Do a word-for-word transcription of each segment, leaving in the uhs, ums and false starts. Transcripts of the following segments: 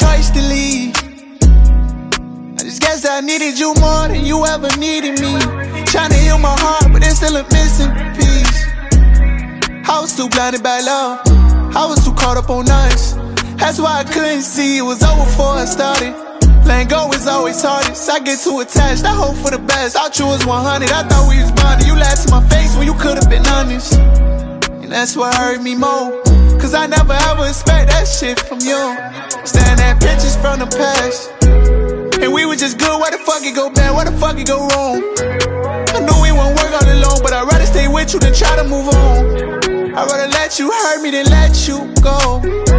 choice to leave. I just guess I needed you more than you ever needed me. Tryna heal my heart, but there's still a missing piece. I was too blinded by love, I was too caught up on us. That's why I couldn't see it was over before I started. Letting go is always hardest. I get too attached, I hope for the best. Thought you was one hundred, I thought we was bonded. You laughed in my face when you could've been honest. And that's what hurt me more, cause I never ever expect that shit from you. Staring at pictures from the past, and we were just good, where the fuck it go bad, where the fuck it go wrong? I knew we wouldn't work all alone, but I'd rather stay with you than try to move on. I'd rather let you hurt me than let you go.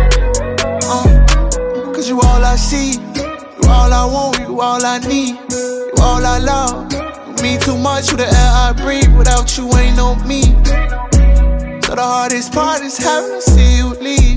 uh, Cause you all I see, you all I want, you all I need, you all I love. You mean too much, you the air I breathe. Without you ain't no me. So the hardest part is having to see you leave.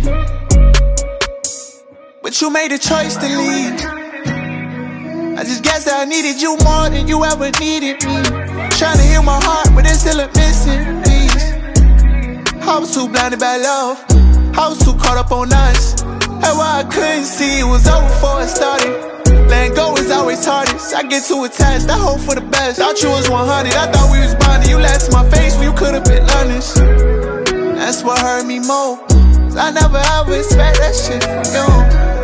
But you made a choice to leave. I just guess that I needed you more than you ever needed me. Trying to heal my heart, but there's still a missing piece. I was too blinded by love, I was too caught up on us. That's why I couldn't see it was over before it started. Letting go is always hardest. I get too attached, I hope for the best. Thought you was one hundred, I thought we was bonded. You laughed in my face when you could've been honest. That's what hurt me more, cause I never ever expect that shit from you.